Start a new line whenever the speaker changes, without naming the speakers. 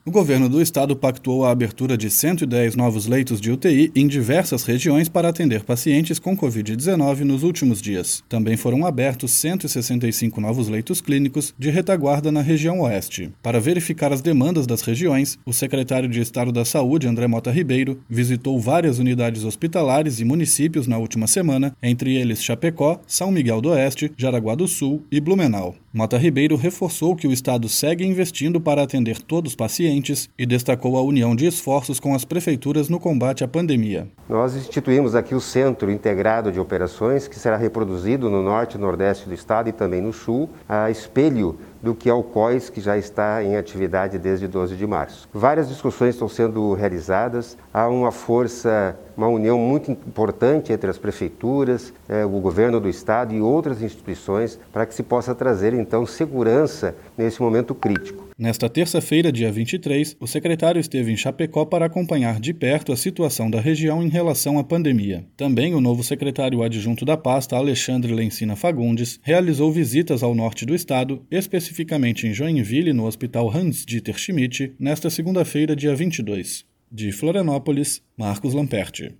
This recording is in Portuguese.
O governo do estado pactuou a abertura de 110 novos leitos de UTI em diversas regiões para atender pacientes com Covid-19 nos últimos dias. Também foram abertos 165 novos leitos clínicos de retaguarda na região oeste. Para verificar as demandas das regiões, o secretário de Estado da Saúde, André Mota Ribeiro, visitou várias unidades hospitalares e municípios na última semana, entre eles Chapecó, São Miguel do Oeste, Jaraguá do Sul e Blumenau. Mota Ribeiro reforçou que o estado segue investindo para atender todos os pacientes e destacou a união de esforços com as prefeituras no combate à pandemia.
Nós instituímos aqui o Centro Integrado de Operações, que será reproduzido no norte e nordeste do estado e também no sul, a espelho do que é o COIS, que já está em atividade desde 12 de março. Várias discussões estão sendo realizadas, há uma união muito importante entre as prefeituras, o governo do estado e outras instituições para que se possa trazer, então, segurança nesse momento crítico.
Nesta terça-feira, dia 23, o secretário esteve em Chapecó para acompanhar de perto a situação da região em relação à pandemia. Também o novo secretário adjunto da pasta, Alexandre Lencina Fagundes, realizou visitas ao norte do estado, especificamente em Joinville, no Hospital Hans-Dieter Schmidt, nesta segunda-feira, dia 22. De Florianópolis, Marcos Lamperti.